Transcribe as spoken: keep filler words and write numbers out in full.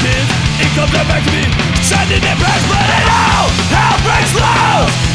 It comes right back to me, shining in breath, but it all hell breaks loose.